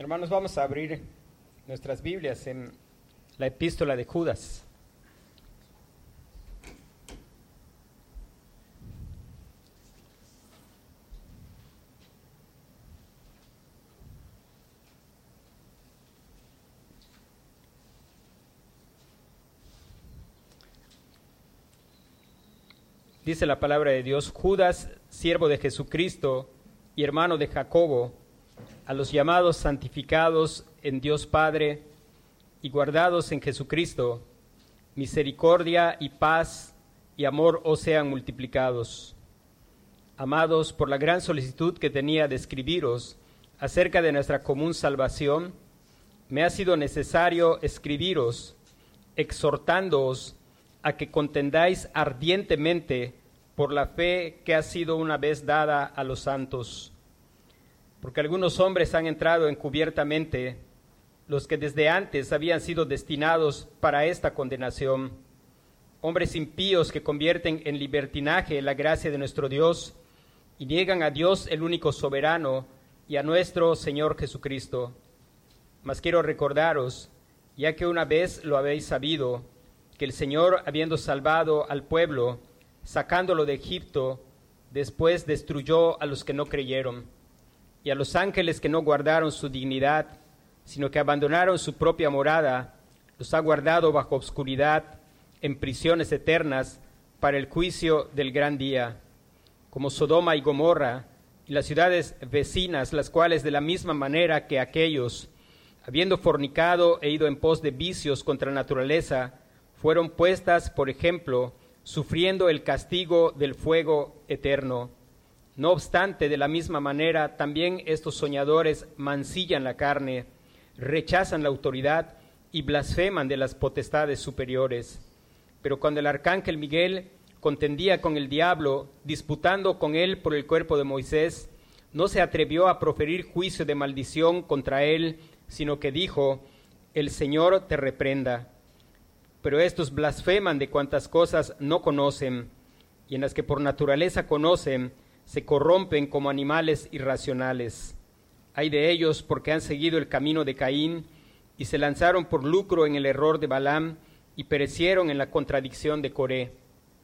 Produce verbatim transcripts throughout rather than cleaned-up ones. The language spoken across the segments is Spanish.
Hermanos, vamos a abrir nuestras Biblias en la epístola de Judas. Dice la palabra de Dios: Judas, siervo de Jesucristo y hermano de Jacobo, a los llamados santificados en Dios Padre y guardados en Jesucristo, misericordia y paz y amor os sean multiplicados. Amados, por la gran solicitud que tenía de escribiros acerca de nuestra común salvación, me ha sido necesario escribiros, exhortándoos a que contendáis ardientemente por la fe que ha sido una vez dada a los santos. Porque algunos hombres han entrado encubiertamente, los que desde antes habían sido destinados para esta condenación, hombres impíos que convierten en libertinaje la gracia de nuestro Dios y niegan a Dios el único soberano y a nuestro Señor Jesucristo. Mas quiero recordaros, ya que una vez lo habéis sabido, que el Señor, habiendo salvado al pueblo, sacándolo de Egipto, después destruyó a los que no creyeron, y a los ángeles que no guardaron su dignidad, sino que abandonaron su propia morada, los ha guardado bajo obscuridad, en prisiones eternas, para el juicio del gran día, como Sodoma y Gomorra, y las ciudades vecinas, las cuales de la misma manera que aquellos, habiendo fornicado e ido en pos de vicios contra la naturaleza, fueron puestas, por ejemplo, sufriendo el castigo del fuego eterno. No obstante, de la misma manera, también estos soñadores mancillan la carne, rechazan la autoridad y blasfeman de las potestades superiores. Pero cuando el arcángel Miguel contendía con el diablo, disputando con él por el cuerpo de Moisés, no se atrevió a proferir juicio de maldición contra él, sino que dijo: el Señor te reprenda. Pero estos blasfeman de cuantas cosas no conocen, y en las que por naturaleza conocen, se corrompen como animales irracionales. Hay de ellos porque han seguido el camino de Caín, y se lanzaron por lucro en el error de Balaam, y perecieron en la contradicción de Coré.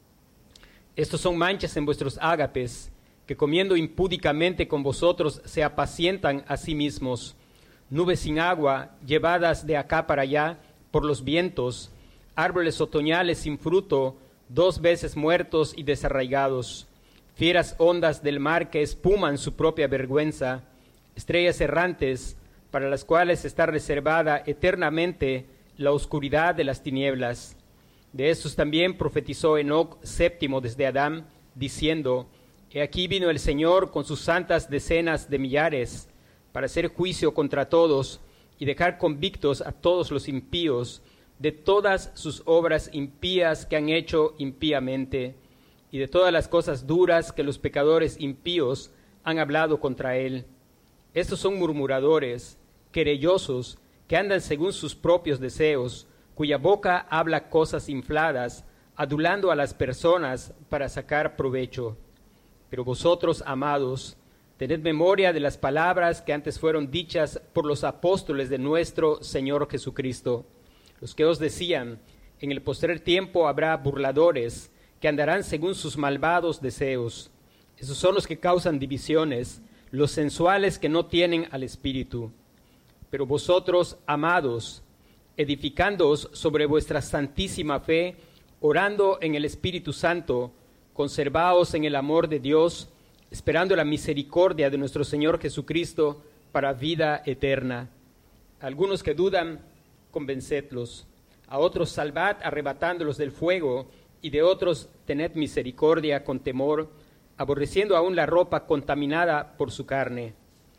Estos son manchas en vuestros ágapes, que comiendo impúdicamente con vosotros se apacientan a sí mismos, nubes sin agua, llevadas de acá para allá por los vientos, árboles otoñales sin fruto, dos veces muertos y desarraigados, fieras ondas del mar que espuman su propia vergüenza, estrellas errantes para las cuales está reservada eternamente la oscuridad de las tinieblas. De estos también profetizó Enoc, séptimo desde Adán, diciendo: He aquí vino el Señor con sus santas decenas de millares, para hacer juicio contra todos y dejar convictos a todos los impíos de todas sus obras impías que han hecho impíamente, y de todas las cosas duras que los pecadores impíos han hablado contra él. Estos son murmuradores, querellosos, que andan según sus propios deseos, cuya boca habla cosas infladas, adulando a las personas para sacar provecho. Pero vosotros, amados, tened memoria de las palabras que antes fueron dichas por los apóstoles de nuestro Señor Jesucristo, los que os decían: en el postrer tiempo habrá burladores, que andarán según sus malvados deseos. Esos son los que causan divisiones, los sensuales que no tienen al Espíritu. Pero vosotros, amados, edificándoos sobre vuestra santísima fe, orando en el Espíritu Santo, conservaos en el amor de Dios, esperando la misericordia de nuestro Señor Jesucristo para vida eterna. Algunos que dudan, convencedlos; a otros salvad arrebatándolos del fuego, y de otros tened misericordia con temor, aborreciendo aún la ropa contaminada por su carne.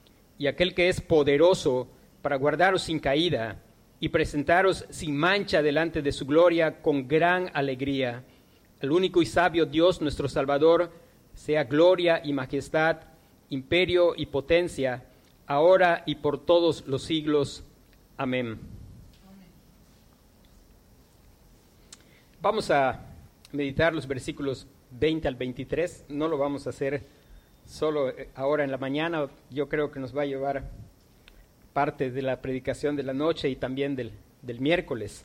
Y aquel que es poderoso para guardaros sin caída y presentaros sin mancha delante de su gloria con gran alegría, al único y sabio Dios nuestro Salvador, sea gloria y majestad, imperio y potencia, ahora y por todos los siglos. Amén. Vamos a meditar los versículos veinte al veintitrés. No lo vamos a hacer solo ahora en la mañana. Yo creo que nos va a llevar parte de la predicación de la noche y también del, del miércoles.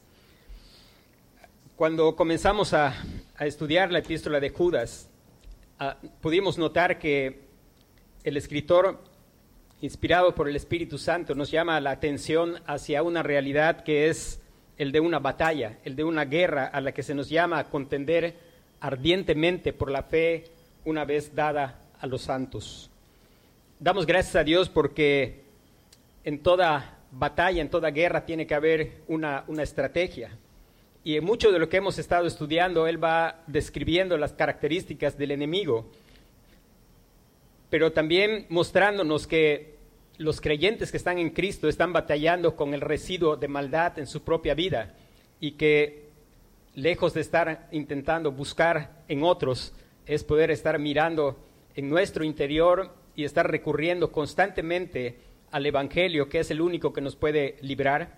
Cuando comenzamos a, a estudiar la epístola de Judas, uh, pudimos notar que el escritor, inspirado por el Espíritu Santo, nos llama la atención hacia una realidad que es el de una batalla, el de una guerra a la que se nos llama a contender ardientemente por la fe una vez dada a los santos. Damos gracias a Dios porque en toda batalla, en toda guerra tiene que haber una, una estrategia. Y en mucho de lo que hemos estado estudiando, Él va describiendo las características del enemigo, pero también mostrándonos que los creyentes que están en Cristo están batallando con el residuo de maldad en su propia vida y que lejos de estar intentando buscar en otros, es poder estar mirando en nuestro interior y estar recurriendo constantemente al Evangelio, que es el único que nos puede librar.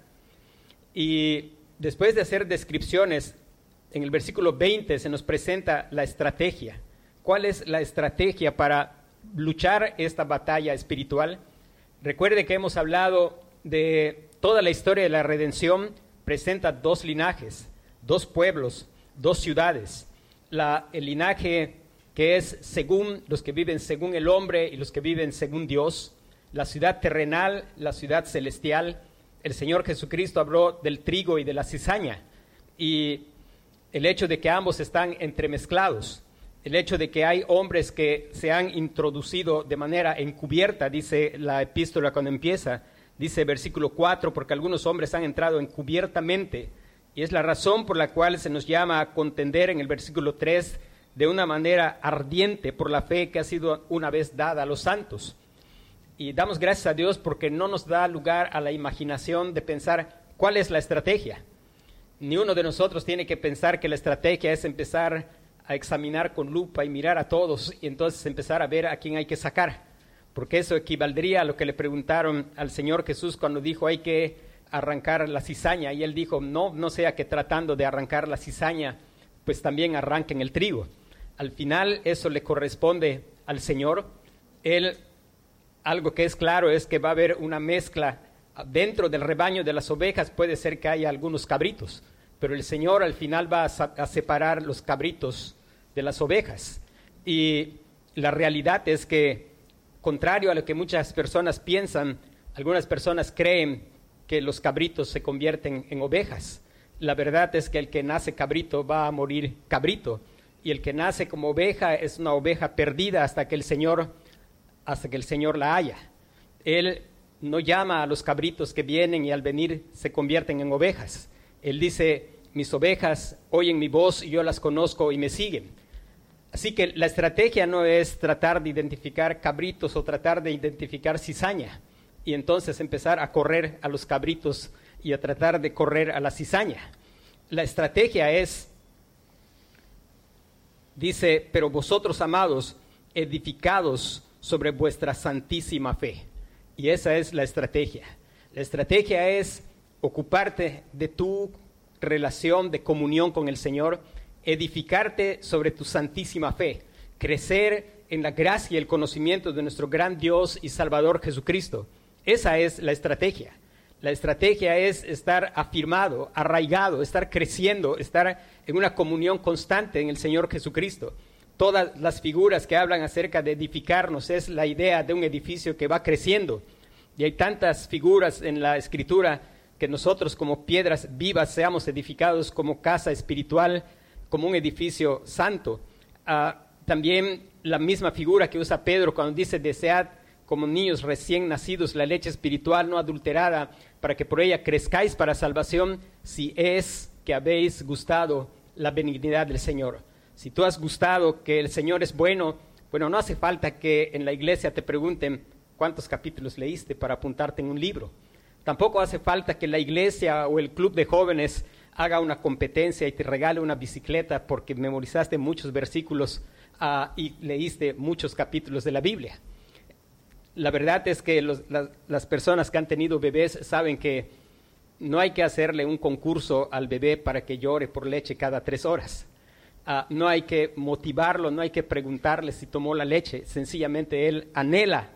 Y después de hacer descripciones, en el versículo veinte se nos presenta la estrategia. ¿Cuál es la estrategia para luchar esta batalla espiritual? Recuerde que hemos hablado de toda la historia de la redención, presenta dos linajes, dos pueblos, dos ciudades. La, el linaje que es según los que viven según el hombre y los que viven según Dios, la ciudad terrenal, la ciudad celestial. El Señor Jesucristo habló del trigo y de la cizaña, y el hecho de que ambos están entremezclados, el hecho de que hay hombres que se han introducido de manera encubierta, dice la epístola cuando empieza, dice versículo cuatro, porque algunos hombres han entrado encubiertamente, y es la razón por la cual se nos llama a contender en el versículo tres de una manera ardiente por la fe que ha sido una vez dada a los santos. Y damos gracias a Dios porque no nos da lugar a la imaginación de pensar cuál es la estrategia. Ni uno de nosotros tiene que pensar que la estrategia es empezar a examinar con lupa y mirar a todos y entonces empezar a ver a quién hay que sacar, porque eso equivaldría a lo que le preguntaron al Señor Jesús cuando dijo hay que arrancar la cizaña, y Él dijo no, no sea que tratando de arrancar la cizaña pues también arranquen el trigo. Al final eso le corresponde al Señor. Él, algo que es claro es que va a haber una mezcla dentro del rebaño de las ovejas. Puede ser que haya algunos cabritos, pero el Señor al final va a, a separar los cabritos de las ovejas. Y la realidad es que, contrario a lo que muchas personas piensan, algunas personas creen que los cabritos se convierten en ovejas. La verdad es que el que nace cabrito va a morir cabrito, y el que nace como oveja es una oveja perdida hasta que el Señor, hasta que el Señor la haya. Él no llama a los cabritos que vienen y al venir se convierten en ovejas. Él dice, mis ovejas oyen mi voz y yo las conozco y me siguen. Así que la estrategia no es tratar de identificar cabritos o tratar de identificar cizaña y entonces empezar a correr a los cabritos y a tratar de correr a la cizaña. La estrategia es, dice, pero vosotros, amados, edificados sobre vuestra santísima fe. Y esa es la estrategia. La estrategia es ocuparte de tu relación de comunión con el Señor, edificarte sobre tu santísima fe, crecer en la gracia y el conocimiento de nuestro gran Dios y Salvador Jesucristo. Esa es la estrategia. La estrategia es estar afirmado, arraigado, estar creciendo, estar en una comunión constante en el Señor Jesucristo. Todas las figuras que hablan acerca de edificarnos es la idea de un edificio que va creciendo. Y hay tantas figuras en la Escritura que nosotros como piedras vivas seamos edificados como casa espiritual, como un edificio santo. Uh, también la misma figura que usa Pedro cuando dice desead como niños recién nacidos la leche espiritual no adulterada, para que por ella crezcáis para salvación, si es que habéis gustado la benignidad del Señor. Si tú has gustado que el Señor es bueno, bueno, no hace falta que en la iglesia te pregunten cuántos capítulos leíste para apuntarte en un libro. Tampoco hace falta que la iglesia o el club de jóvenes haga una competencia y te regale una bicicleta porque memorizaste muchos versículos uh, y leíste muchos capítulos de la Biblia. La verdad es que los, la, las personas que han tenido bebés saben que no hay que hacerle un concurso al bebé para que llore por leche cada tres horas. Uh, no hay que motivarlo, no hay que preguntarle si tomó la leche. Sencillamente él anhela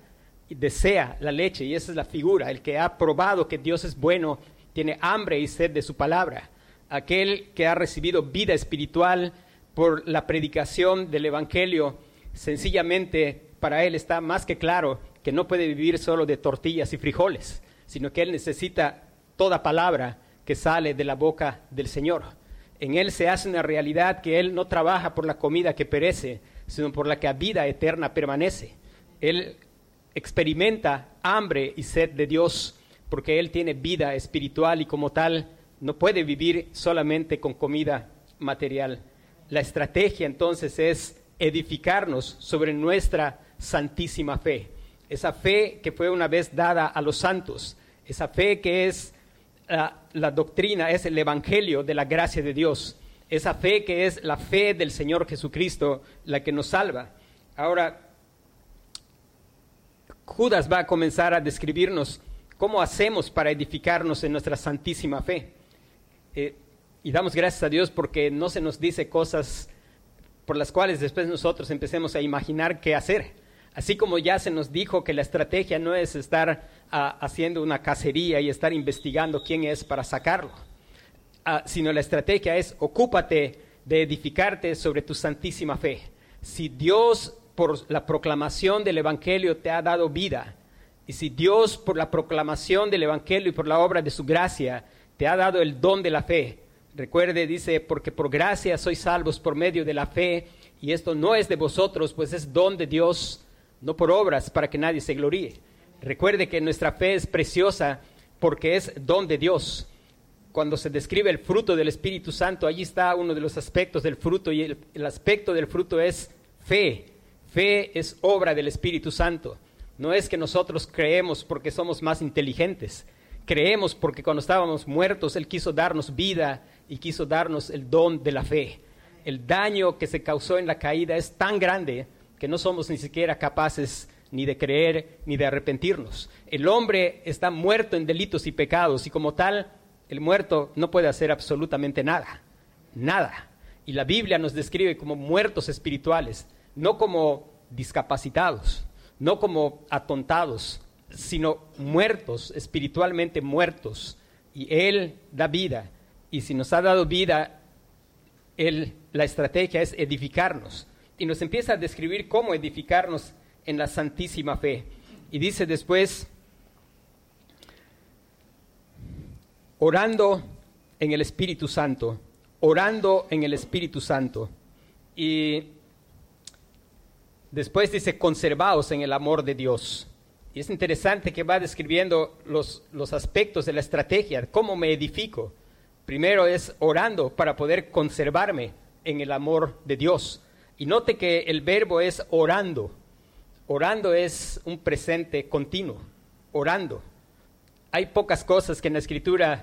desea la leche, y esa es la figura. El que ha probado que Dios es bueno, tiene hambre y sed de su palabra. Aquel que ha recibido vida espiritual por la predicación del Evangelio, sencillamente para él está más que claro que no puede vivir solo de tortillas y frijoles, sino que él necesita toda palabra que sale de la boca del Señor. En él se hace una realidad que él no trabaja por la comida que perece, sino por la que a vida eterna permanece. Él experimenta hambre y sed de Dios porque él tiene vida espiritual y como tal no puede vivir solamente con comida material. La estrategia entonces es edificarnos sobre nuestra santísima fe. Esa fe que fue una vez dada a los santos, esa fe que es uh, la doctrina, es el evangelio de la gracia de Dios, esa fe que es la fe del Señor Jesucristo, la que nos salva. Ahora, Judas va a comenzar a describirnos cómo hacemos para edificarnos en nuestra santísima fe. Eh, y damos gracias a Dios porque no se nos dice cosas por las cuales después nosotros empecemos a imaginar qué hacer. Así como ya se nos dijo que la estrategia no es estar uh, haciendo una cacería y estar investigando quién es para sacarlo, uh, sino la estrategia es ocúpate de edificarte sobre tu santísima fe. Si Dios por la proclamación del Evangelio te ha dado vida, y si Dios por la proclamación del Evangelio y por la obra de su gracia te ha dado el don de la fe, recuerde, dice, porque por gracia sois salvos por medio de la fe, y esto no es de vosotros, pues es don de Dios, no por obras, para que nadie se gloríe. Recuerde que nuestra fe es preciosa porque es don de Dios. Cuando se describe el fruto del Espíritu Santo, allí está uno de los aspectos del fruto, y el, el aspecto del fruto es fe. Fe es obra del Espíritu Santo. No es que nosotros creemos porque somos más inteligentes. Creemos porque cuando estábamos muertos, Él quiso darnos vida y quiso darnos el don de la fe. El daño que se causó en la caída es tan grande que no somos ni siquiera capaces ni de creer ni de arrepentirnos. El hombre está muerto en delitos y pecados y como tal, el muerto no puede hacer absolutamente nada, nada. Y la Biblia nos describe como muertos espirituales, no como discapacitados, no como atontados, sino muertos, espiritualmente muertos. Y Él da vida. Y si nos ha dado vida, Él, la estrategia es edificarnos. Y nos empieza a describir cómo edificarnos en la santísima fe. Y dice después, orando en el Espíritu Santo, orando en el Espíritu Santo. Y después dice, conservaos en el amor de Dios. Y es interesante que va describiendo los, los aspectos de la estrategia, cómo me edifico. Primero es orando para poder conservarme en el amor de Dios. Y note que el verbo es orando. Orando es un presente continuo, orando. Hay pocas cosas que en la Escritura,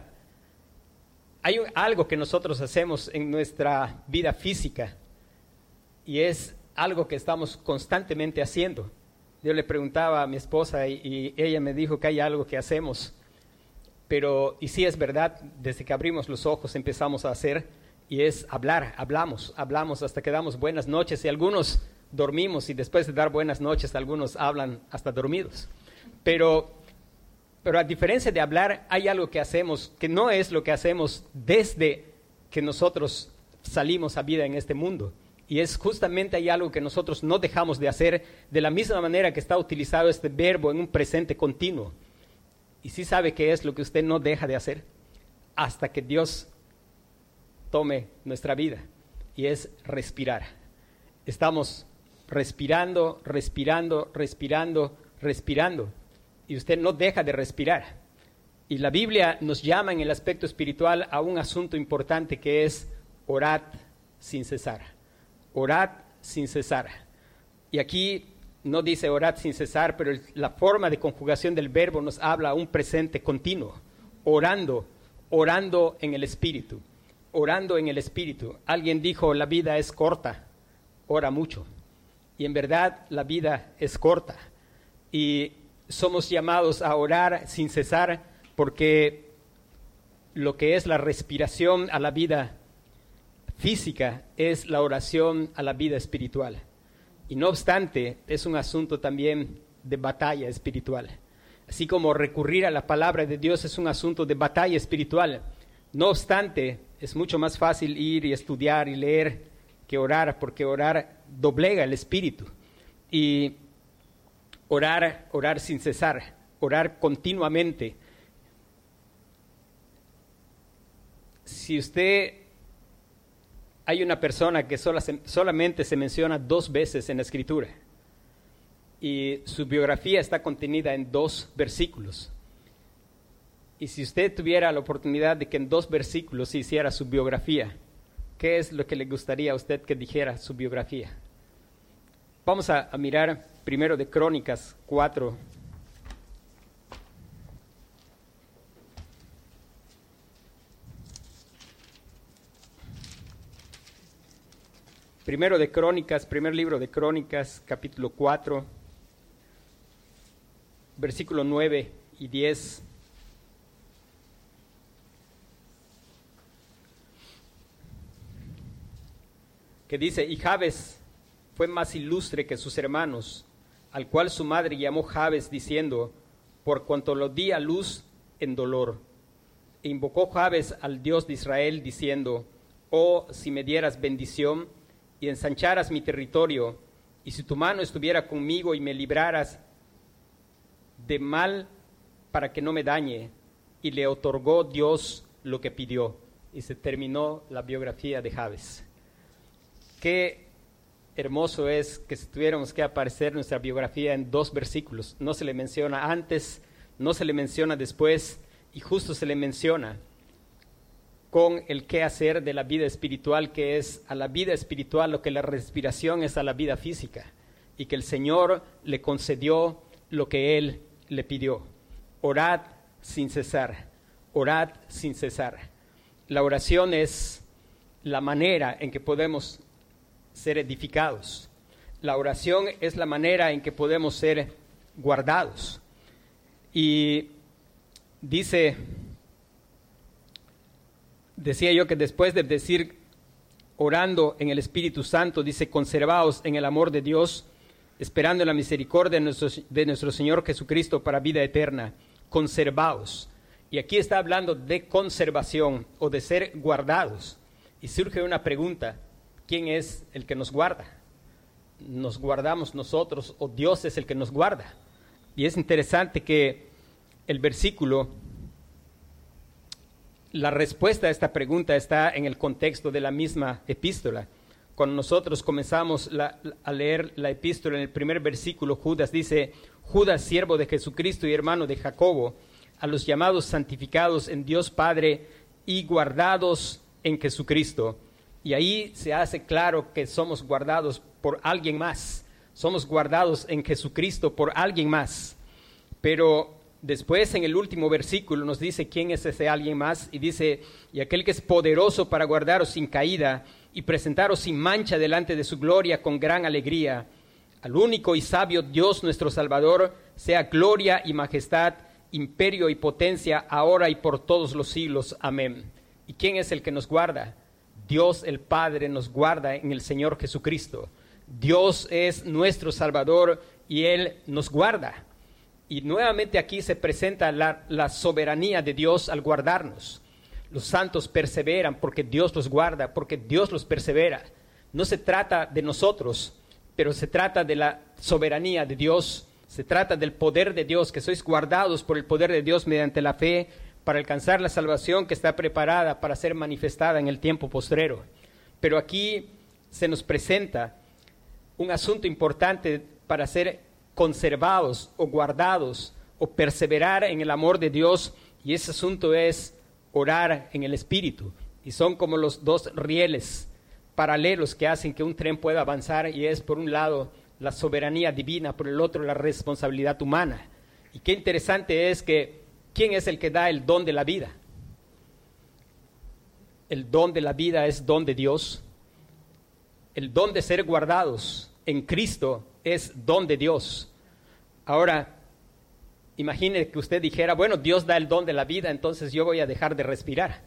hay un, algo que nosotros hacemos en nuestra vida física y es algo que estamos constantemente haciendo. Yo le preguntaba a mi esposa y, y ella me dijo que hay algo que hacemos, pero, y sí es verdad, desde que abrimos los ojos empezamos a hacer, y es hablar, hablamos, hablamos hasta que damos buenas noches, y algunos dormimos, y después de dar buenas noches, algunos hablan hasta dormidos. Pero, pero a diferencia de hablar, hay algo que hacemos, que no es lo que hacemos desde que nosotros salimos a vida en este mundo. Y es justamente hay algo que nosotros no dejamos de hacer de la misma manera que está utilizado este verbo en un presente continuo. Y sí sabe qué es lo que usted no deja de hacer hasta que Dios tome nuestra vida. Y es respirar. Estamos respirando, respirando, respirando, respirando. Y usted no deja de respirar. Y la Biblia nos llama en el aspecto espiritual a un asunto importante que es orad sin cesar. Orad sin cesar. Y aquí no dice orad sin cesar, pero el, la forma de conjugación del verbo nos habla a un presente continuo. Orando, orando en el Espíritu. Orando en el Espíritu. Alguien dijo, la vida es corta, ora mucho. Y en verdad la vida es corta. Y somos llamados a orar sin cesar porque lo que es la respiración a la vida física es la oración a la vida espiritual. Y no obstante, es un asunto también de batalla espiritual. Así como recurrir a la palabra de Dios es un asunto de batalla espiritual. No obstante, es mucho más fácil ir y estudiar y leer que orar, porque orar doblega el espíritu. Y orar, orar sin cesar, orar continuamente. Si usted, hay una persona que sola, solamente se menciona dos veces en la Escritura y su biografía está contenida en dos versículos. Y si usted tuviera la oportunidad de que en dos versículos se hiciera su biografía, ¿qué es lo que le gustaría a usted que dijera su biografía? Vamos a, a mirar primero de Crónicas cuatro. Primero de Crónicas, primer libro de Crónicas, capítulo cuatro, versículo nueve y diez. Que dice, y Jabes fue más ilustre que sus hermanos, al cual su madre llamó Jabes, diciendo, por cuanto lo di a luz en dolor. E invocó Jabes al Dios de Israel, diciendo, oh, si me dieras bendición y ensancharas mi territorio, y si tu mano estuviera conmigo y me libraras de mal para que no me dañe. Y le otorgó Dios lo que pidió. Y se terminó la biografía de Jabes. Qué hermoso es que si tuviéramos que aparecer nuestra biografía en dos versículos. No se le menciona antes, no se le menciona después, y justo se le menciona con el qué hacer de la vida espiritual, que es a la vida espiritual lo que la respiración es a la vida física, y que el Señor le concedió lo que Él le pidió. Orad sin cesar, orad sin cesar. La oración es la manera en que podemos ser edificados. La oración es la manera en que podemos ser guardados. Y dice... Decía yo que después de decir orando en el Espíritu Santo, dice conservaos en el amor de Dios, esperando en la misericordia de nuestro, de nuestro Señor Jesucristo para vida eterna. Conservaos. Y aquí está hablando de conservación o de ser guardados. Y surge una pregunta, ¿quién es el que nos guarda? ¿Nos guardamos nosotros o Dios es el que nos guarda? Y es interesante que el versículo... La respuesta a esta pregunta está en el contexto de la misma epístola. Cuando nosotros comenzamos la, a leer la epístola, en el primer versículo, Judas dice, Judas, siervo de Jesucristo y hermano de Jacobo, a los llamados santificados en Dios Padre y guardados en Jesucristo. Y ahí se hace claro que somos guardados por alguien más. Somos guardados en Jesucristo por alguien más. Pero... después, en el último versículo, nos dice quién es ese alguien más, y dice, y aquel que es poderoso para guardaros sin caída y presentaros sin mancha delante de su gloria con gran alegría. Al único y sabio Dios nuestro Salvador, sea gloria y majestad, imperio y potencia, ahora y por todos los siglos. Amén. ¿Y quién es el que nos guarda? Dios el Padre nos guarda en el Señor Jesucristo. Dios es nuestro Salvador y Él nos guarda. Y nuevamente aquí se presenta la, la soberanía de Dios al guardarnos. Los santos perseveran porque Dios los guarda, porque Dios los persevera. No se trata de nosotros, pero se trata de la soberanía de Dios. Se trata del poder de Dios, que sois guardados por el poder de Dios mediante la fe para alcanzar la salvación que está preparada para ser manifestada en el tiempo postrero. Pero aquí se nos presenta un asunto importante para ser conservados o guardados o perseverar en el amor de Dios, y ese asunto es orar en el Espíritu. Y son como los dos rieles paralelos que hacen que un tren pueda avanzar, y es por un lado la soberanía divina, por el otro la responsabilidad humana. Y qué interesante es que ¿quién es el que da el don de la vida? El don de la vida es don de Dios. El don de ser guardados en Cristo es don de Dios. Ahora, imagine que usted dijera, bueno, Dios da el don de la vida, entonces yo voy a dejar de respirar.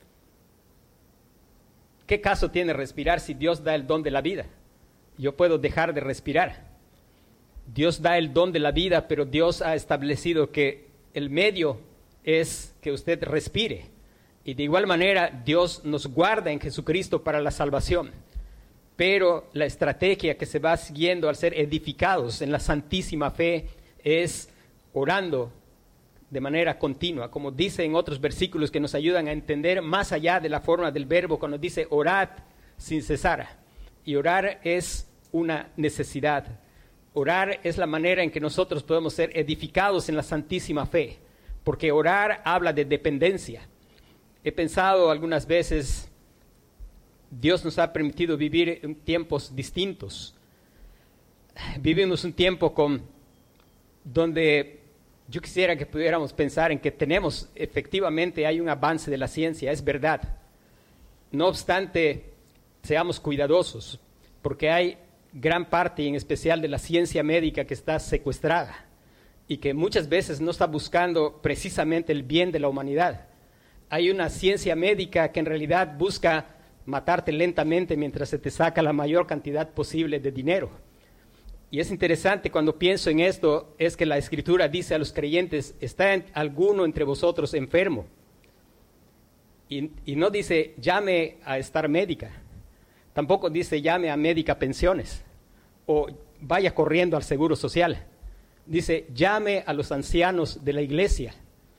¿Qué caso tiene respirar si Dios da el don de la vida? Yo puedo dejar de respirar. Dios da el don de la vida, pero Dios ha establecido que el medio es que usted respire. Y de igual manera, Dios nos guarda en Jesucristo para la salvación. Pero la estrategia que se va siguiendo al ser edificados en la santísima fe es orando de manera continua, como dice en otros versículos que nos ayudan a entender más allá de la forma del verbo, cuando dice orad sin cesar. Y orar es una necesidad. Orar es la manera en que nosotros podemos ser edificados en la santísima fe, porque orar habla de dependencia. He pensado algunas veces, Dios nos ha permitido vivir en tiempos distintos. Vivimos un tiempo con, donde yo quisiera que pudiéramos pensar en que tenemos, efectivamente hay un avance de la ciencia, es verdad. No obstante, seamos cuidadosos, porque hay gran parte, y en especial de la ciencia médica, que está secuestrada y que muchas veces no está buscando precisamente el bien de la humanidad. Hay una ciencia médica que en realidad busca matarte lentamente mientras se te saca la mayor cantidad posible de dinero. Y es interesante cuando pienso en esto, es que la Escritura dice a los creyentes, ¿está en, alguno entre vosotros enfermo? Y, y no dice, llame a estar médica. Tampoco dice, llame a médica pensiones o vaya corriendo al seguro social. Dice, llame a los ancianos de la iglesia.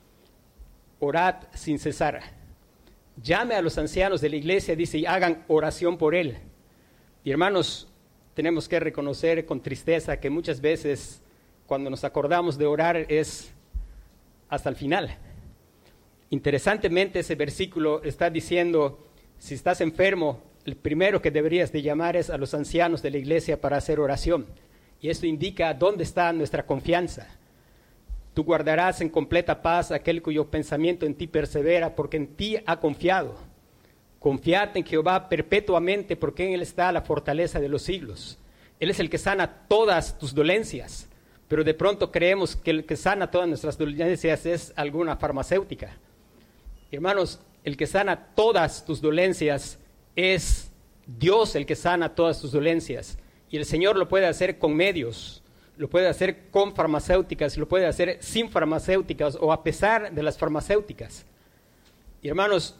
Orad sin cesar. Llame a los ancianos de la iglesia, dice, y hagan oración por él. Y hermanos, tenemos que reconocer con tristeza que muchas veces cuando nos acordamos de orar es hasta el final. Interesantemente, ese versículo está diciendo, si estás enfermo, el primero que deberías de llamar es a los ancianos de la iglesia para hacer oración. Y esto indica dónde está nuestra confianza. Tú guardarás en completa paz aquel cuyo pensamiento en ti persevera, porque en ti ha confiado. Confiad en Jehová perpetuamente, porque en él está la fortaleza de los siglos. Él es el que sana todas tus dolencias, pero de pronto creemos que el que sana todas nuestras dolencias es alguna farmacéutica. Hermanos, el que sana todas tus dolencias es Dios, el que sana todas tus dolencias. Y el Señor lo puede hacer con medios, lo puede hacer con farmacéuticas, lo puede hacer sin farmacéuticas o a pesar de las farmacéuticas. Y hermanos,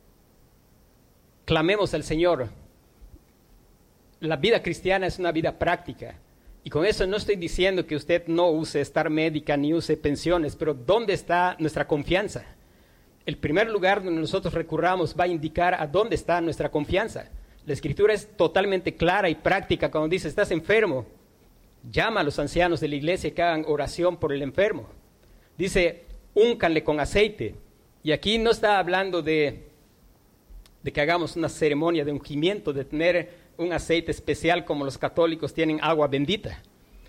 clamemos al Señor. La vida cristiana es una vida práctica. Y con eso no estoy diciendo que usted no use estar médica ni use pensiones, pero ¿dónde está nuestra confianza? El primer lugar donde nosotros recurramos va a indicar a dónde está nuestra confianza. La Escritura es totalmente clara y práctica cuando dice, estás enfermo, llama a los ancianos de la iglesia que hagan oración por el enfermo. Dice, úncanle con aceite. Y aquí no está hablando de, de que hagamos una ceremonia de ungimiento, de tener un aceite especial como los católicos tienen agua bendita.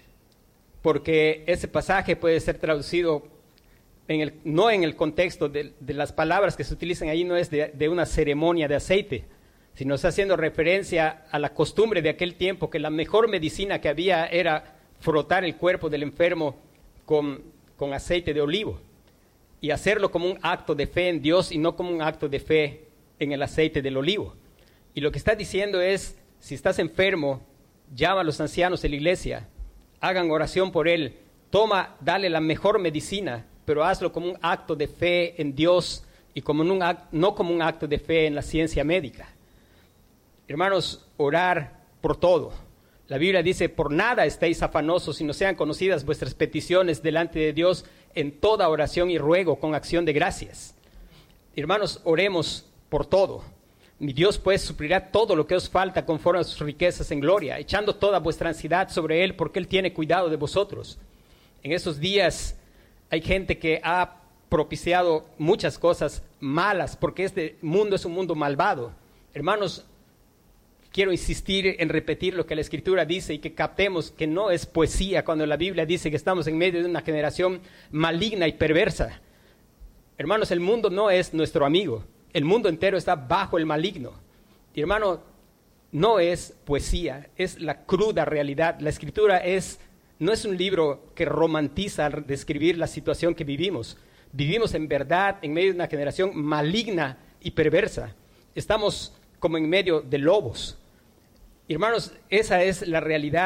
Porque ese pasaje puede ser traducido, en el, no en el contexto de, de las palabras que se utilizan ahí, no es de, de una ceremonia de aceite, sino está haciendo referencia a la costumbre de aquel tiempo, que la mejor medicina que había era frotar el cuerpo del enfermo con, con aceite de olivo y hacerlo como un acto de fe en Dios y no como un acto de fe en el aceite del olivo. Y lo que está diciendo es, si estás enfermo, llama a los ancianos de la iglesia, hagan oración por él, toma, dale la mejor medicina, pero hazlo como un acto de fe en Dios y como un act, no como un acto de fe en la ciencia médica. Hermanos, orar por todo. La Biblia dice, por nada estéis afanosos, sino sean conocidas vuestras peticiones delante de Dios en toda oración y ruego con acción de gracias. Hermanos, oremos por todo. Mi Dios pues suplirá todo lo que os falta conforme a sus riquezas en gloria, echando toda vuestra ansiedad sobre Él, porque Él tiene cuidado de vosotros. En esos días hay gente que ha propiciado muchas cosas malas, porque este mundo es un mundo malvado. Hermanos, quiero insistir en repetir lo que la Escritura dice y que captemos que no es poesía cuando la Biblia dice que estamos en medio de una generación maligna y perversa. Hermanos, el mundo no es nuestro amigo. El mundo entero está bajo el maligno. Y hermano, no es poesía, es la cruda realidad. La Escritura es, no es un libro que romantiza al describir la situación que vivimos. Vivimos en verdad en medio de una generación maligna y perversa. Estamos como en medio de lobos. Hermanos, esa es la realidad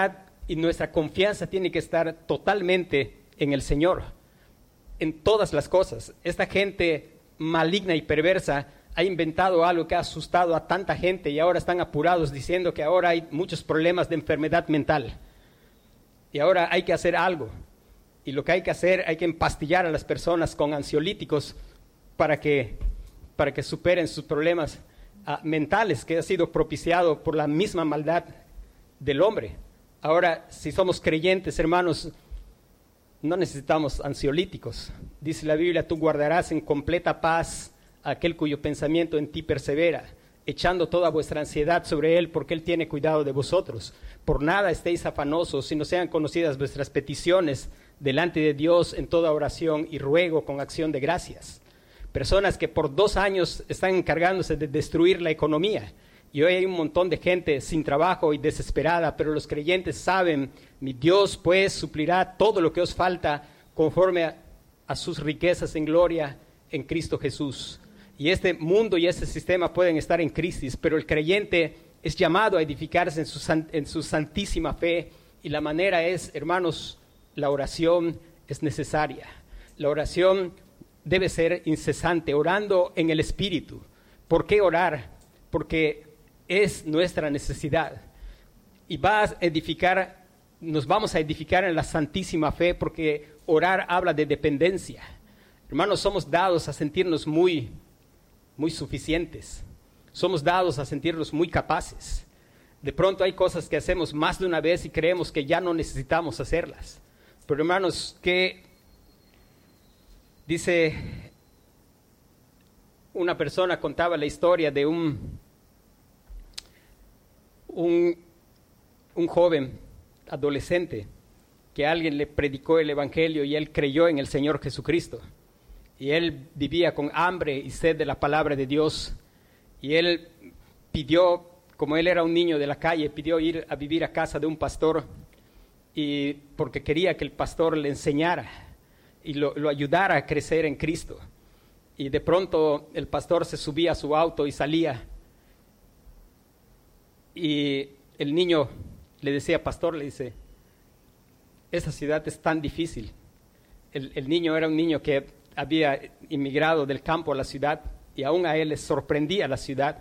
y nuestra confianza tiene que estar totalmente en el Señor, en todas las cosas. Esta gente maligna y perversa ha inventado algo que ha asustado a tanta gente y ahora están apurados diciendo que ahora hay muchos problemas de enfermedad mental y ahora hay que hacer algo. Y lo que hay que hacer, hay que empastillar a las personas con ansiolíticos para que, para que superen sus problemas uh, mentales que ha sido propiciado por la misma maldad del hombre. Ahora, si somos creyentes, hermanos, no necesitamos ansiolíticos. Dice la Biblia, tú guardarás en completa paz a aquel cuyo pensamiento en ti persevera, echando toda vuestra ansiedad sobre él, porque él tiene cuidado de vosotros. Por nada estéis afanosos, sino sean conocidas vuestras peticiones delante de Dios en toda oración y ruego con acción de gracias. Personas que por dos años están encargándose de destruir la economía y hoy hay un montón de gente sin trabajo y desesperada, pero los creyentes saben, mi Dios pues suplirá todo lo que os falta conforme a, a sus riquezas en gloria en Cristo Jesús. Y este mundo y este sistema pueden estar en crisis, pero el creyente es llamado a edificarse en su, en su santísima fe y la manera es, hermanos, la oración es necesaria. La oración debe ser incesante, orando en el Espíritu. ¿Por qué orar? Porque es nuestra necesidad. Y va a edificar, nos vamos a edificar en la santísima fe porque orar habla de dependencia. Hermanos, somos dados a sentirnos muy, muy suficientes. Somos dados a sentirnos muy capaces. De pronto hay cosas que hacemos más de una vez y creemos que ya no necesitamos hacerlas. Pero hermanos, que dice, una persona contaba la historia de un, un, un joven adolescente que alguien le predicó el evangelio y él creyó en el Señor Jesucristo. Y él vivía con hambre y sed de la palabra de Dios. Y él pidió, como él era un niño de la calle, pidió ir a vivir a casa de un pastor. Y porque quería que el pastor le enseñara y lo, lo ayudara a crecer en Cristo. Y de pronto el pastor se subía a su auto y salía. Y el niño le decía, pastor, le dice, esa ciudad es tan difícil. El, el niño era un niño que había inmigrado del campo a la ciudad y aún a él le sorprendía la ciudad.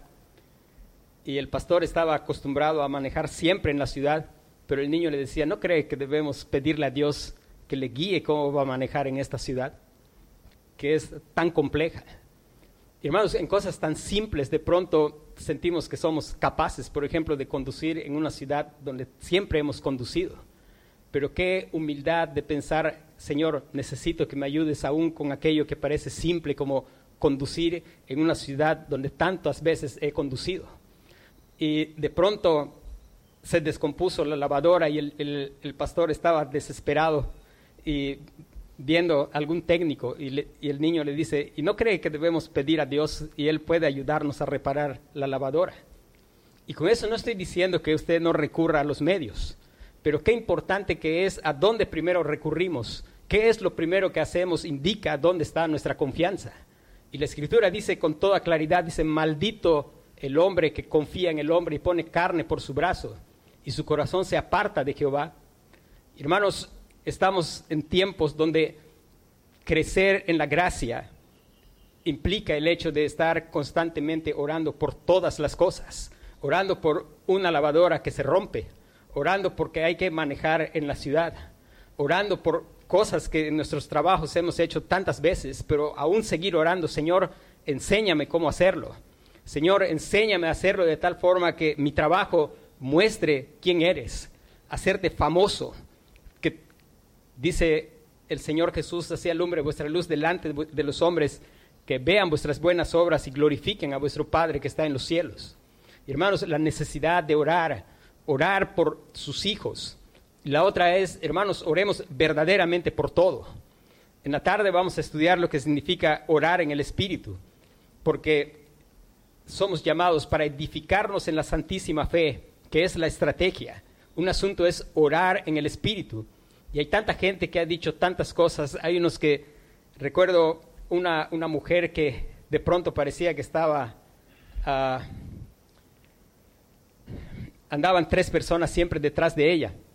Y el pastor estaba acostumbrado a manejar siempre en la ciudad. Pero el niño le decía, ¿no cree que debemos pedirle a Dios que le guíe cómo va a manejar en esta ciudad, que es tan compleja? Y hermanos, en cosas tan simples de pronto sentimos que somos capaces, por ejemplo, de conducir en una ciudad donde siempre hemos conducido. Pero qué humildad de pensar, Señor, necesito que me ayudes aún con aquello que parece simple como conducir en una ciudad donde tantas veces he conducido. Y de pronto se descompuso la lavadora y el, el, el pastor estaba desesperado y viendo algún técnico y, le, y el niño le dice, ¿y no cree que debemos pedir a Dios y Él puede ayudarnos a reparar la lavadora? Y con eso no estoy diciendo que usted no recurra a los medios, pero qué importante que es a dónde primero recurrimos, qué es lo primero que hacemos, indica dónde está nuestra confianza. Y la Escritura dice con toda claridad, dice, maldito el hombre que confía en el hombre y pone carne por su brazo, y su corazón se aparta de Jehová. Hermanos, estamos en tiempos donde crecer en la gracia implica el hecho de estar constantemente orando por todas las cosas, orando por una lavadora que se rompe, orando porque hay que manejar en la ciudad, orando por cosas que en nuestros trabajos hemos hecho tantas veces, pero aún seguir orando, Señor, enséñame cómo hacerlo. Señor, enséñame a hacerlo de tal forma que mi trabajo muestre quién eres, hacerte famoso, que dice el Señor Jesús, así alumbre vuestra luz delante de los hombres, que vean vuestras buenas obras y glorifiquen a vuestro Padre que está en los cielos. Y hermanos, la necesidad de orar, orar por sus hijos. Y la otra es, hermanos, oremos verdaderamente por todo. En la tarde vamos a estudiar lo que significa orar en el Espíritu, porque somos llamados para edificarnos en la santísima fe, que es la estrategia. Un asunto es orar en el Espíritu. Y hay tanta gente que ha dicho tantas cosas. Hay unos que, recuerdo una, una mujer que de pronto parecía que estaba, uh, andaban tres personas siempre detrás de ella.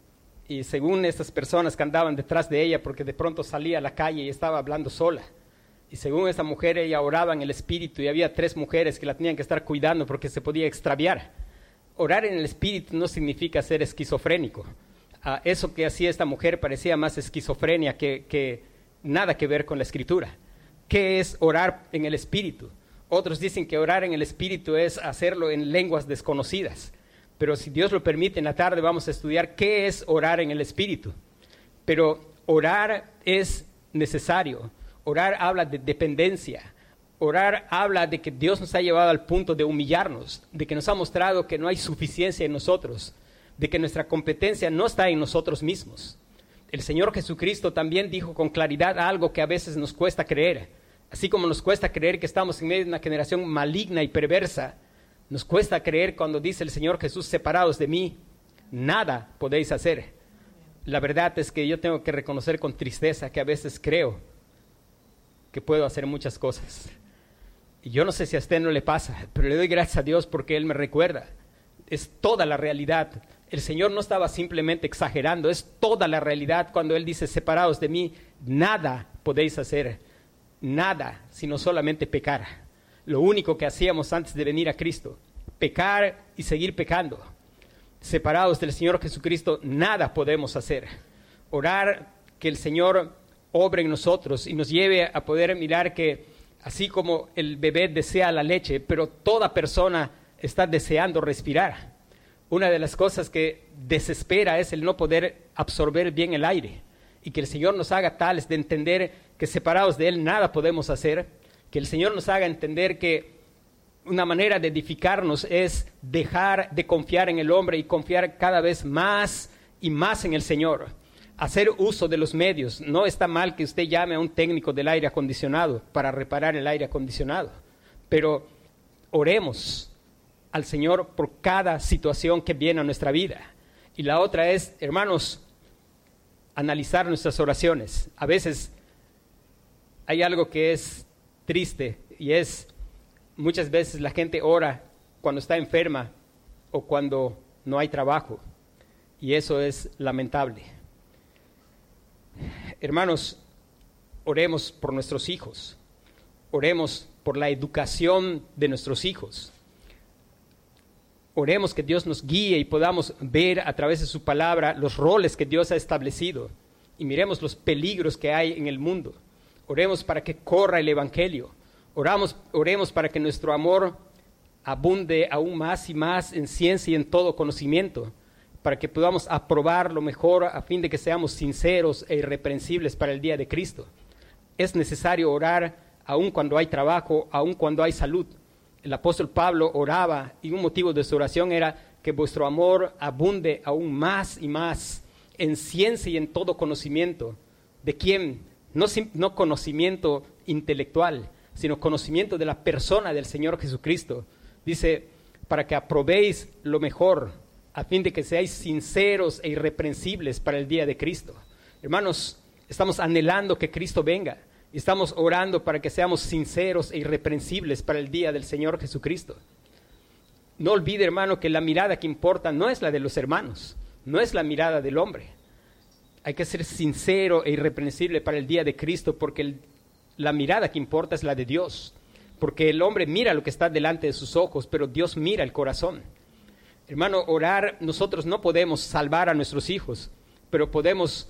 y según estas personas que andaban detrás de ella, porque de pronto salía a la calle y estaba hablando sola, y según esta mujer ella oraba en el espíritu y había tres mujeres que la tenían que estar cuidando porque se podía extraviar. Orar en el espíritu no significa ser esquizofrénico. Uh, eso que hacía esta mujer parecía más esquizofrenia que, que nada que ver con la escritura. ¿Qué es orar en el espíritu? Otros dicen que orar en el espíritu es hacerlo en lenguas desconocidas. Pero si Dios lo permite, en la tarde vamos a estudiar qué es orar en el espíritu. Pero orar es necesario. Orar habla de dependencia. Orar habla de que Dios nos ha llevado al punto de humillarnos, de que nos ha mostrado que no hay suficiencia en nosotros, de que nuestra competencia no está en nosotros mismos. El Señor Jesucristo también dijo con claridad algo que a veces nos cuesta creer. Así como nos cuesta creer que estamos en medio de una generación maligna y perversa, nos cuesta creer cuando dice el Señor Jesús, separados de mí, nada podéis hacer. La verdad es que yo tengo que reconocer con tristeza que a veces creo que puedo hacer muchas cosas. Y yo no sé si a usted no le pasa, pero le doy gracias a Dios porque Él me recuerda. Es toda la realidad. El Señor no estaba simplemente exagerando, es toda la realidad cuando Él dice, separados de mí, nada podéis hacer. Nada, sino solamente pecar. Lo único que hacíamos antes de venir a Cristo, pecar y seguir pecando. Separados del Señor Jesucristo, nada podemos hacer. Orar que el Señor obre en nosotros y nos lleve a poder mirar que así como el bebé desea la leche, pero toda persona está deseando respirar. Una de las cosas que desespera es el no poder absorber bien el aire y que el Señor nos haga tales de entender que separados de Él nada podemos hacer. Que el Señor nos haga entender que una manera de edificarnos es dejar de confiar en el hombre y confiar cada vez más y más en el Señor. Hacer uso de los medios. No está mal que usted llame a un técnico del aire acondicionado para reparar el aire acondicionado, pero oremos al Señor por cada situación que viene a nuestra vida. Y la otra es, hermanos, analizar nuestras oraciones. A veces hay algo que es triste y es muchas veces la gente ora cuando está enferma o cuando no hay trabajo, y eso es lamentable. Hermanos, oremos por nuestros hijos, oremos por la educación de nuestros hijos, oremos que Dios nos guíe y podamos ver a través de su palabra los roles que Dios ha establecido y miremos los peligros que hay en el mundo. Oremos para que corra el evangelio. Oramos, oremos para que nuestro amor abunde aún más y más en ciencia y en todo conocimiento, para que podamos aprobar lo mejor a fin de que seamos sinceros e irreprensibles para el día de Cristo. Es necesario orar aun cuando hay trabajo, aun cuando hay salud. El apóstol Pablo oraba y un motivo de su oración era que vuestro amor abunde aún más y más en ciencia y en todo conocimiento. ¿De quién? No, no conocimiento intelectual, sino conocimiento de la persona del Señor Jesucristo. Dice, para que aprobéis lo mejor, a fin de que seáis sinceros e irreprensibles para el día de Cristo. Hermanos, estamos anhelando que Cristo venga y estamos orando para que seamos sinceros e irreprensibles para el día del Señor Jesucristo. No olvide, hermano, que la mirada que importa no es la de los hermanos, no es la mirada del hombre. Hay que ser sincero e irreprensible para el día de Cristo, porque el, la mirada que importa es la de Dios. Porque el hombre mira lo que está delante de sus ojos, pero Dios mira el corazón. Hermano, orar, nosotros no podemos salvar a nuestros hijos, pero podemos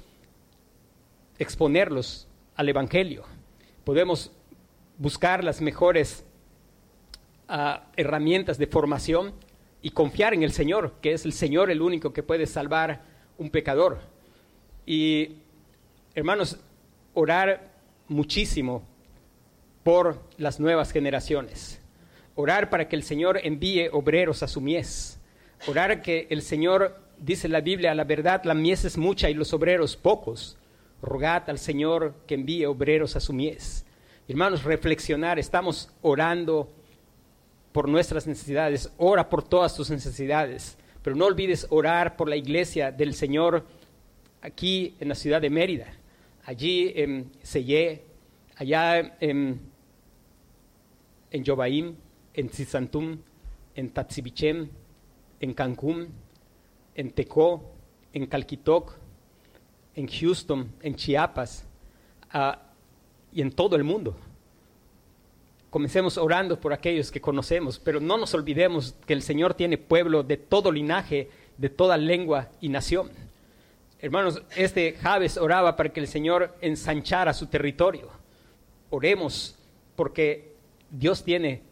exponerlos al Evangelio. Podemos buscar las mejores uh, herramientas de formación y confiar en el Señor, que es el Señor el único que puede salvar un pecador. Y, hermanos, orar muchísimo por las nuevas generaciones. Orar para que el Señor envíe obreros a su mies. Orar que el Señor, dice la Biblia, a la verdad, la mies es mucha y los obreros pocos. Rogad al Señor que envíe obreros a su mies. Hermanos, reflexionar, estamos orando por nuestras necesidades. Ora por todas tus necesidades, pero no olvides orar por la iglesia del Señor aquí en la ciudad de Mérida, allí en Sellé, allá en, en Yobaim, en Tzizantum, en Tatzibichem, en Cancún, en Tecó, en Calquitoc, en Houston, en Chiapas uh, y en todo el mundo. Comencemos orando por aquellos que conocemos, pero no nos olvidemos que el Señor tiene pueblo de todo linaje, de toda lengua y nación. Hermanos, este Jabes oraba para que el Señor ensanchara su territorio. Oremos porque Dios tiene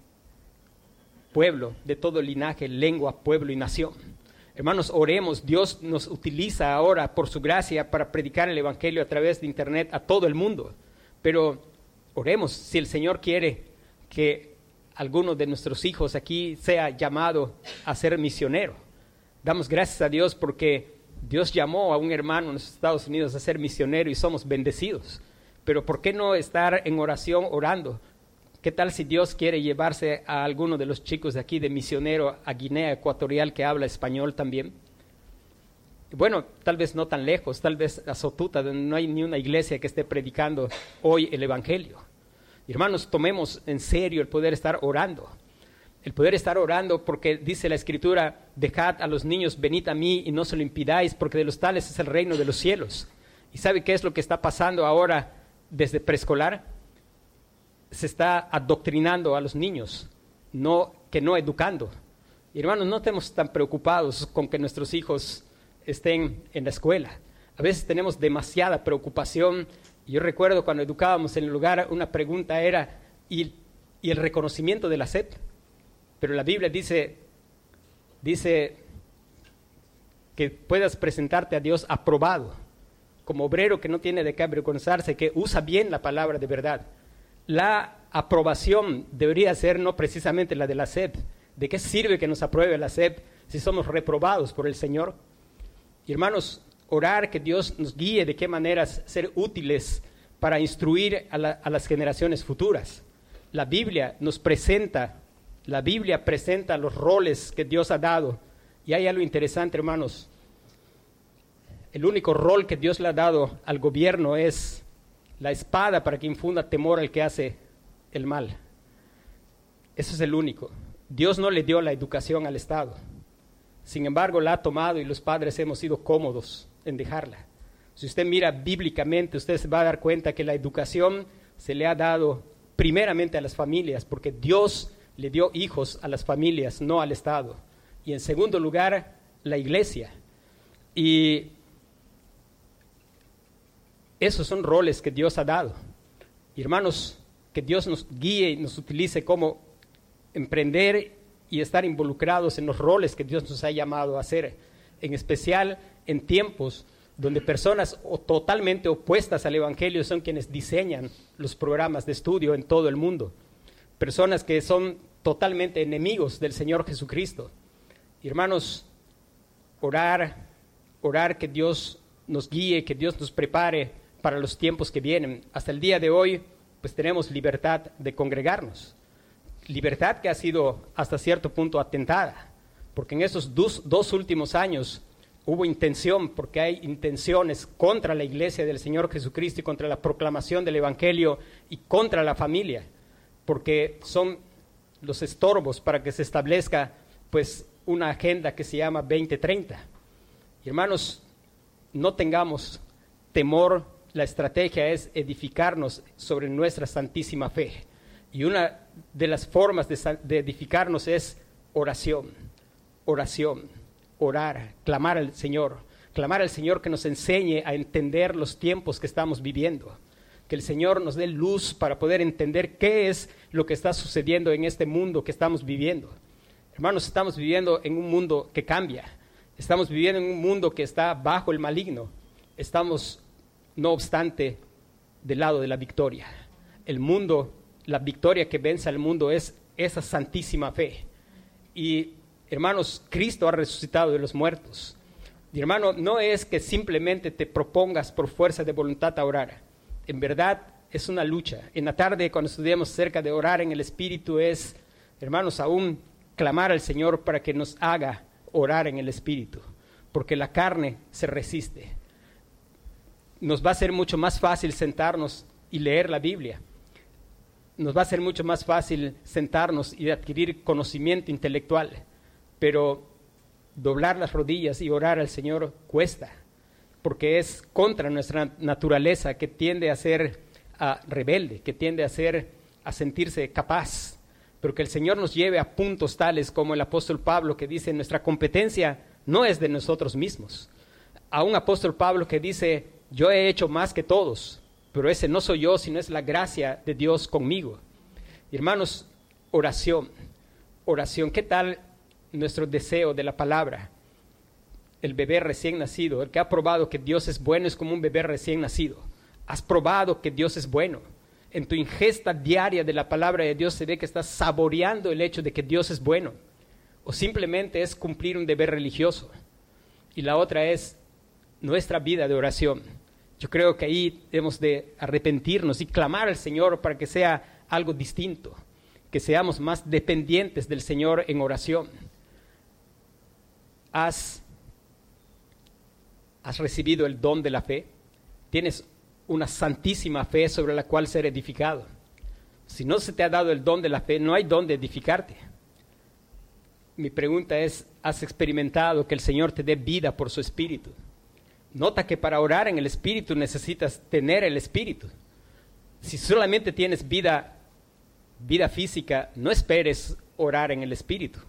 pueblo de todo linaje, lengua, pueblo y nación. Hermanos, oremos. Dios nos utiliza ahora por su gracia para predicar el evangelio a través de internet a todo el mundo. Pero oremos si el Señor quiere que alguno de nuestros hijos aquí sea llamado a ser misionero. Damos gracias a Dios porque Dios llamó a un hermano en los Estados Unidos a ser misionero y somos bendecidos. Pero ¿por qué no estar en oración orando? ¿Qué tal si Dios quiere llevarse a alguno de los chicos de aquí de misionero a Guinea Ecuatorial que habla español también? Bueno, tal vez no tan lejos, tal vez a Sotuta, donde no hay ni una iglesia que esté predicando hoy el evangelio. Hermanos, tomemos en serio el poder estar orando. El poder estar orando porque dice la Escritura, dejad a los niños, venid a mí y no se lo impidáis, porque de los tales es el reino de los cielos. ¿Y sabe qué es lo que está pasando ahora desde preescolar? Se está adoctrinando a los niños, no, que no educando. Y hermanos, no estemos tan preocupados con que nuestros hijos estén en la escuela. A veces tenemos demasiada preocupación. Yo recuerdo cuando educábamos en el lugar, una pregunta era, ¿y, y el reconocimiento de la S E P? Pero la Biblia dice, dice que puedas presentarte a Dios aprobado, como obrero que no tiene de qué avergonzarse, que usa bien la palabra de verdad. La aprobación debería ser no precisamente la de la S E P. ¿De qué sirve que nos apruebe la S E P si somos reprobados por el Señor? Y hermanos, orar que Dios nos guíe de qué maneras ser útiles para instruir a, la, a las generaciones futuras. La Biblia nos presenta, la Biblia presenta los roles que Dios ha dado. Y hay algo interesante, hermanos. El único rol que Dios le ha dado al gobierno es la espada para que infunda temor al que hace el mal. Eso es el único. Dios no le dio la educación al Estado. Sin embargo, la ha tomado y los padres hemos sido cómodos en dejarla. Si usted mira bíblicamente, usted se va a dar cuenta que la educación se le ha dado primeramente a las familias, porque Dios le dio hijos a las familias, no al Estado. Y en segundo lugar, la iglesia. Y esos son roles que Dios ha dado. Y hermanos, que Dios nos guíe y nos utilice como emprender y estar involucrados en los roles que Dios nos ha llamado a hacer, en especial en tiempos donde personas o totalmente opuestas al Evangelio son quienes diseñan los programas de estudio en todo el mundo. Personas que son totalmente enemigos del Señor Jesucristo. Y hermanos, orar, orar que Dios nos guíe, que Dios nos prepare para los tiempos que vienen. Hasta el día de hoy, pues tenemos libertad de congregarnos. Libertad que ha sido hasta cierto punto atentada, porque en esos dos, dos últimos años hubo intención, porque hay intenciones contra la iglesia del Señor Jesucristo y contra la proclamación del Evangelio y contra la familia, porque son los estorbos para que se establezca pues una agenda que se llama veinte treinta. Y hermanos, no tengamos temor, la estrategia es edificarnos sobre nuestra santísima fe. Y una de las formas de, de edificarnos es oración, oración, orar, clamar al Señor, clamar al Señor que nos enseñe a entender los tiempos que estamos viviendo, que el Señor nos dé luz para poder entender qué es lo que está sucediendo en este mundo que estamos viviendo. Hermanos, estamos viviendo en un mundo que cambia, estamos viviendo en un mundo que está bajo el maligno, estamos, no obstante, del lado de la victoria. El mundo, la victoria que vence al mundo es esa santísima fe. Y hermanos, Cristo ha resucitado de los muertos. Y hermano, no es que simplemente te propongas por fuerza de voluntad a orar. En verdad es una lucha. En la tarde, cuando estudiamos acerca de orar en el Espíritu, es, hermanos, aún clamar al Señor para que nos haga orar en el Espíritu, porque la carne se resiste. Nos va a ser mucho más fácil sentarnos y leer la Biblia. Nos va a ser mucho más fácil sentarnos y adquirir conocimiento intelectual, pero doblar las rodillas y orar al Señor cuesta, porque es contra nuestra naturaleza, que tiende a ser uh, rebelde, que tiende a, ser, a sentirse capaz. Pero que el Señor nos lleve a puntos tales como el apóstol Pablo, que dice, nuestra competencia no es de nosotros mismos. A un apóstol Pablo que dice, yo he hecho más que todos, pero ese no soy yo, sino es la gracia de Dios conmigo. Hermanos, oración, oración. ¿Qué tal nuestro deseo de la palabra? El bebé recién nacido, el que ha probado que Dios es bueno es como un bebé recién nacido. Has probado que Dios es bueno. En tu ingesta diaria de la palabra de Dios se ve que estás saboreando el hecho de que Dios es bueno. O simplemente es cumplir un deber religioso. Y la otra es nuestra vida de oración. Yo creo que ahí debemos de arrepentirnos y clamar al Señor para que sea algo distinto, que seamos más dependientes del Señor en oración. ¿Has, has recibido el don de la fe? ¿Tienes una santísima fe sobre la cual ser edificado? Si no se te ha dado el don de la fe, no hay don de edificarte. Mi pregunta es, ¿has experimentado que el Señor te dé vida por su Espíritu? Nota que para orar en el Espíritu necesitas tener el Espíritu. Si solamente tienes vida, vida física, no esperes orar en el Espíritu.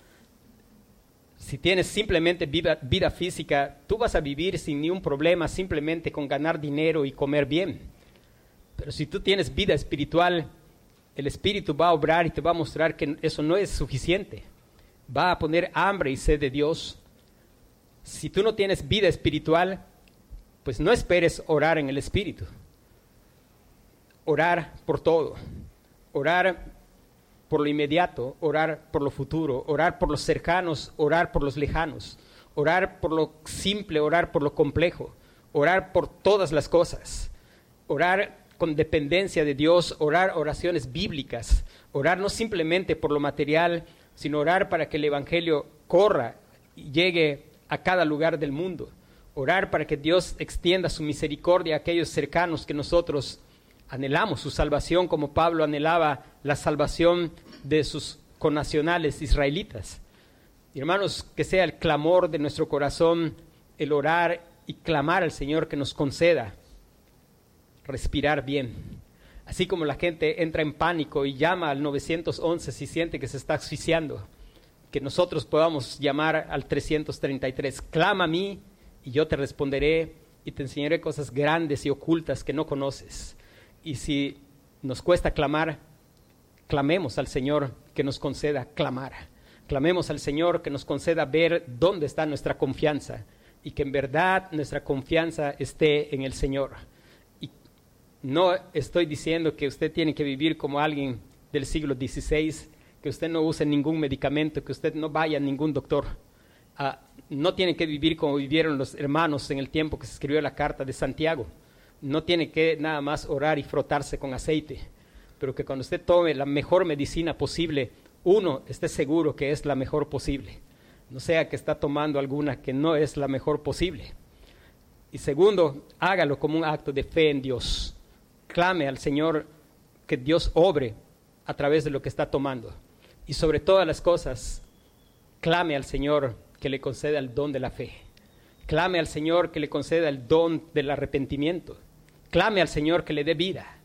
Si tienes simplemente vida, vida física, tú vas a vivir sin ningún problema, simplemente con ganar dinero y comer bien. Pero si tú tienes vida espiritual, el Espíritu va a obrar y te va a mostrar que eso no es suficiente. Va a poner hambre y sed de Dios. Si tú no tienes vida espiritual, pues no esperes orar en el Espíritu. Orar por todo. Orar por lo inmediato, orar por lo futuro, orar por los cercanos, orar por los lejanos, orar por lo simple, orar por lo complejo, orar por todas las cosas, orar con dependencia de Dios, orar oraciones bíblicas, orar no simplemente por lo material, sino orar para que el Evangelio corra y llegue a cada lugar del mundo, orar para que Dios extienda su misericordia a aquellos cercanos que nosotros anhelamos su salvación, como Pablo anhelaba la salvación de sus connacionales israelitas. Y hermanos, que sea el clamor de nuestro corazón, el orar y clamar al Señor que nos conceda respirar bien. Así como la gente entra en pánico y llama al nueve once si siente que se está asfixiando, que nosotros podamos llamar al trescientos treinta y tres. Clama a mí y yo te responderé y te enseñaré cosas grandes y ocultas que no conoces. Y si nos cuesta clamar, clamemos al Señor que nos conceda clamar. Clamemos al Señor que nos conceda ver dónde está nuestra confianza y que en verdad nuestra confianza esté en el Señor. Y no estoy diciendo que usted tiene que vivir como alguien del siglo dieciséis, que usted no use ningún medicamento, que usted no vaya a ningún doctor. Uh, no tiene que vivir como vivieron los hermanos en el tiempo que se escribió la carta de Santiago. No tiene que nada más orar y frotarse con aceite, pero que cuando usted tome la mejor medicina posible, uno, esté seguro que es la mejor posible. No sea que está tomando alguna que no es la mejor posible. Y segundo, hágalo como un acto de fe en Dios. Clame al Señor que Dios obre a través de lo que está tomando. Y sobre todas las cosas, clame al Señor que le conceda el don de la fe. Clame al Señor que le conceda el don del arrepentimiento. Clame al Señor que le dé vida.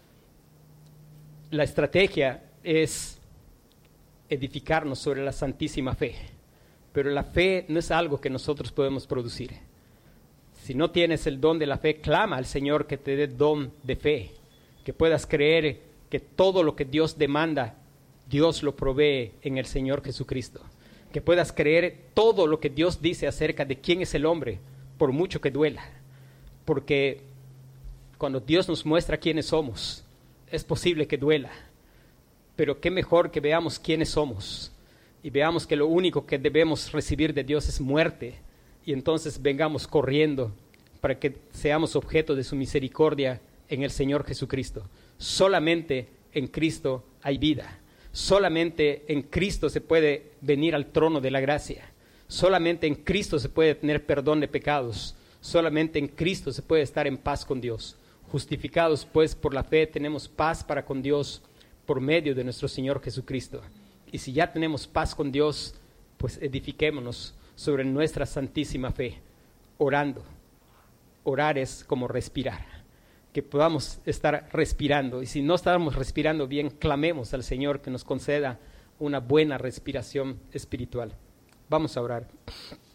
La estrategia es edificarnos sobre la santísima fe. Pero la fe no es algo que nosotros podemos producir. Si no tienes el don de la fe, clama al Señor que te dé don de fe. Que puedas creer que todo lo que Dios demanda, Dios lo provee en el Señor Jesucristo. Que puedas creer todo lo que Dios dice acerca de quién es el hombre, por mucho que duela. Porque cuando Dios nos muestra quiénes somos, es posible que duela. Pero qué mejor que veamos quiénes somos y veamos que lo único que debemos recibir de Dios es muerte, y entonces vengamos corriendo para que seamos objeto de su misericordia en el Señor Jesucristo. Solamente en Cristo hay vida. Solamente en Cristo se puede venir al trono de la gracia. Solamente en Cristo se puede tener perdón de pecados. Solamente en Cristo se puede estar en paz con Dios. Justificados pues por la fe tenemos paz para con Dios por medio de nuestro Señor Jesucristo. Y si ya tenemos paz con Dios, pues edifiquémonos sobre nuestra santísima fe, orando, orar es como respirar, que podamos estar respirando. Y si no estamos respirando bien, clamemos al Señor que nos conceda una buena respiración espiritual. Vamos a orar.